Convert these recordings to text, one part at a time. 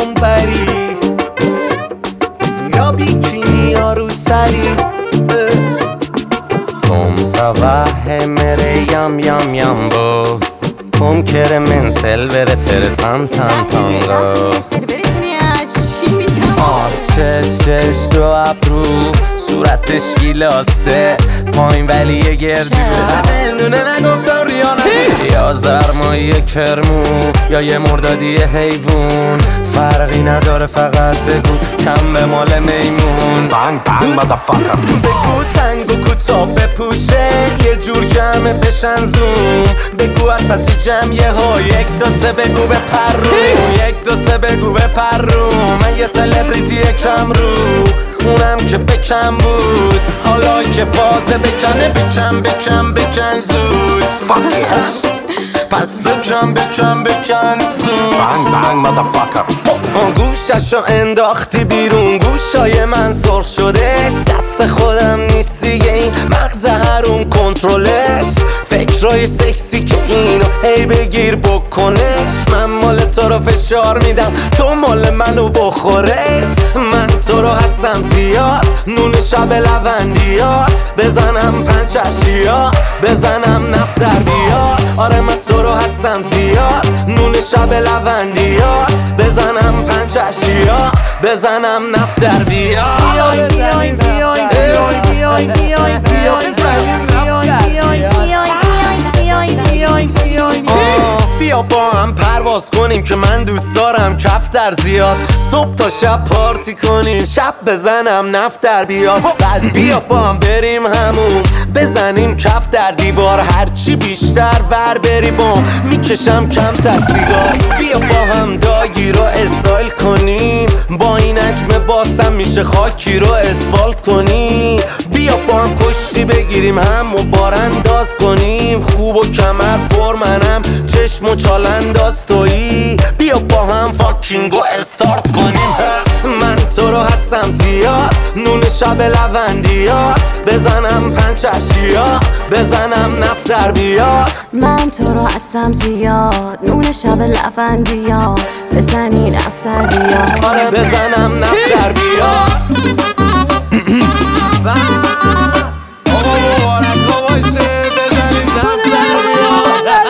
اونوری یا بیکینی یا رو سری Come ça va e mere yam yam yambo Come kere men selvere tere tan tan tango چشش دو ابرو صورتش گیلاسه پایین ولی یه گردی دونه نگفتم ریانه یا زرمایی کرمو یا یه مردادی حیوون فرقی نداره فقط بگو کم به مال میمون بانگ بانگ مادرفاکر بگو تنگ و کوتاه بپوشه یه جور جمعه بشن زوم بگو اساتی جمعیه ها یک دو سه بگو به پرو یک دو سه بگو به پرو من یه سلبریتی کم رو اونم که بکم بود حالا که فازه بکنه بکن زود Fuck yes پس بکن زود بانگ بانگ مادرفاکر گوششو انداختی بیرون گوشای من سرخ شدش دست خودم نیست دیگه این مغز هرون کنترلش فکرای سکسی که اینو هی بگیر بکنش من مال تو رو فشار میدم تو مال منو بخورش من تو رو هستم زیاد نون شب لوندیات بزنم پنچشیات بزنم نفتر بیاد آره من تو رو هستم زیاد نون شب لوندیات بزنم پنچشیات بزنم نفتر بیاد بیا با هم پرواز کنیم که من دوست دارم کفتر زیاد صبح تا شب پارتی کنیم شب بزنم نفتر بیاد بعد بیا با هم بریم همون بزنیم کف در دیوار هرچی بیشتر ور بری بام میکشم کمتر سیگار بیا با هم داگی رو استایل کنیم با این حجم باسم میشه خاکی رو اسفالت کنیم بیا با هم کشتی بگیریم هم و بارانداز کنیم خوب و کمر پر منم چشم و چالنداز تویی بیا با هم فاکینگو استارت کنیم من تو رو هستم زیاد نون شب لوندیات بزنم پنچشیات بزنم نفتر بیاد من تو رو هستم زیاد نون شب لوندیات بزنی نفتر بیاد آره بزنم نفتر بیاد آقا مبارک ها باشه بزنید نفتر بیاد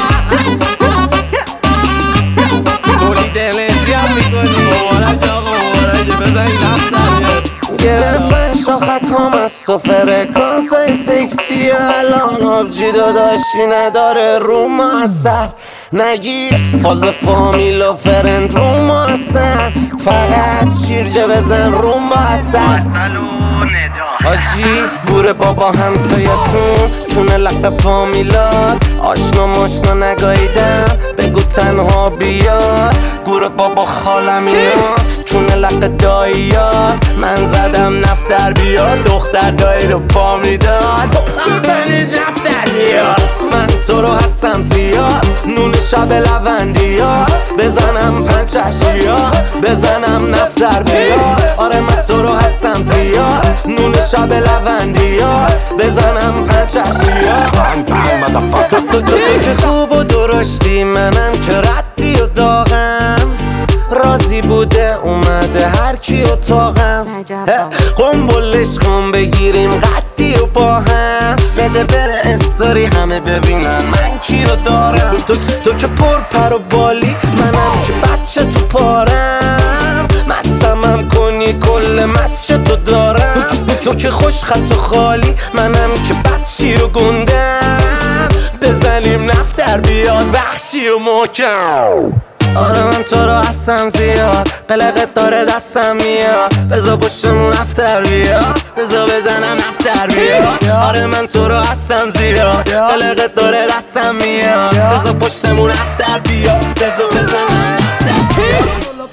تولید انرژی هم میکنی مبارک آقا مبارک بزنید نفتر بیاد گرفتن شاخکام از تو فرکانسای سکسی الان آبجی داداشی نداره رو ما اثر نگیر فاز فامیل و فرند رو ما اثر فقط شیرجه بزن رو ما اثر حاجی گوره بابا همسایتون تونه لق فامیلات آشنا ماشنا نگاییدم بگو تنها بیاد گوره بابا خالم اینا تونه لق داییات من زدم نفتر بیاد دختر دایی رو پا میداد زنید نفتر بیاد من تو رو هستم زیاد نون شب لوندیات بزنم پنچشیات بزنم نفتر بیاد آره من تو رو هستم زیاد نون شب لوندیات بزنم پنچشیات بانگ بانگ مادرفاکر تو که خوب و درشتی منم که ردی و داغم راضی بوده اومده هر کی اتاقم قنبلش کن بگیریم قدی و با هم بده بره استوری همه ببینن من کی رو دارم تو که پر پر و بالی منم که بچه تو پارم مستمم کنی کل مسجد تو دارم تو که خوش خط و خالی منم که بچی رو گندم بزنیم نفتر بیاد وحشی و محکم آره من تو رو هستم زیاد قلقت داره دستم میاد بزا پشتمون نفتر بیاد بزا بزنم نفتر بیاد آره من تو رو هستم زیاد قلقت داره دستم میاد بزا پشتمون نفتر بیاد بزا بزنم نفتر بیاد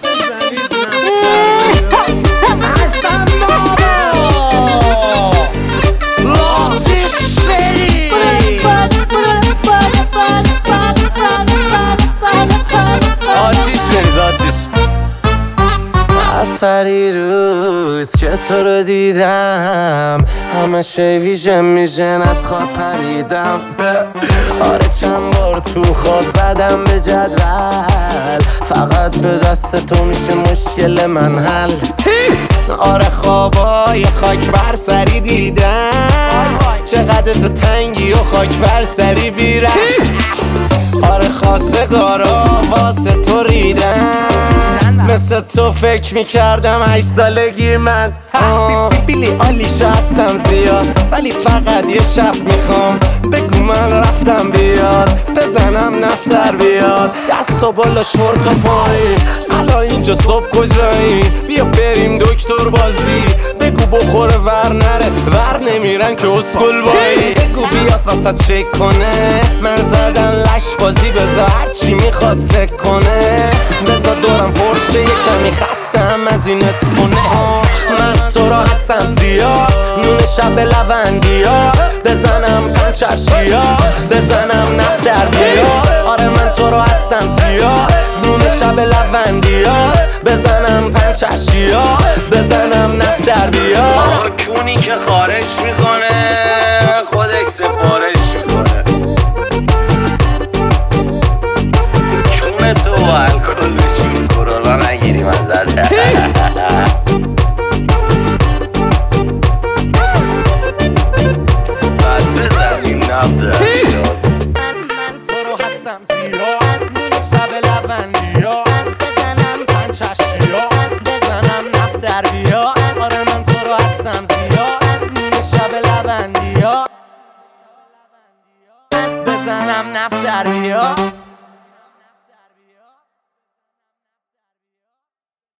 از پریروز که تو رو دیدم همه شی ویژن میشن از خواب پریدم آره چند بار تو خواب زدم به جدول اول، فقط به دست تو میشه مشکل من حل. آره خوابای خاک بر سری دیدم، چقدر تو تنگی و خاک بر سری بیرم. آره خواستگارا واسه تو ریدم، مثل تو فکر میکردم 8 سالگی من. بیلی آلیش هستم زیاد، ولی فقط یه شب میخوام بگو من رفتم بیاد، بزنم نفتر بیاد. دست و بالا شورت و پایی، الان اینجا صبح کجایی؟ بیا بریم دکتر بازی، بگو بخوره ور نره، ور نمیرن که اسکل بایی. بگو بیاد واسه چک کنه، من زدن لش بازی، بذار هرچی میخواد فکر کنه. بذار دورم پرشه یه کمی خستم از این اتفونه. من تو را هستم زیاد، نون شب لوندیات، بزنم پنچرشیا، بزنم نفت در بیا. آره من تو را هستم زیاد، نون شب لوندیات، بزنم پنچرشیا، بزنم نفت در بیا. کونی که خارج میکنه خودش سفارش میکنه، کون تو و الکل بشین کرونا نگیری من زده. بعد بزنیم نفت بیاد. من تو رو هستم زیاد، نون شب لوندیات، بزنم پنچرشیا، بزنم نفت در بیا. آره من تو رو هستم زیاد، نون شب لوندیات، بزنم نفت در بیا.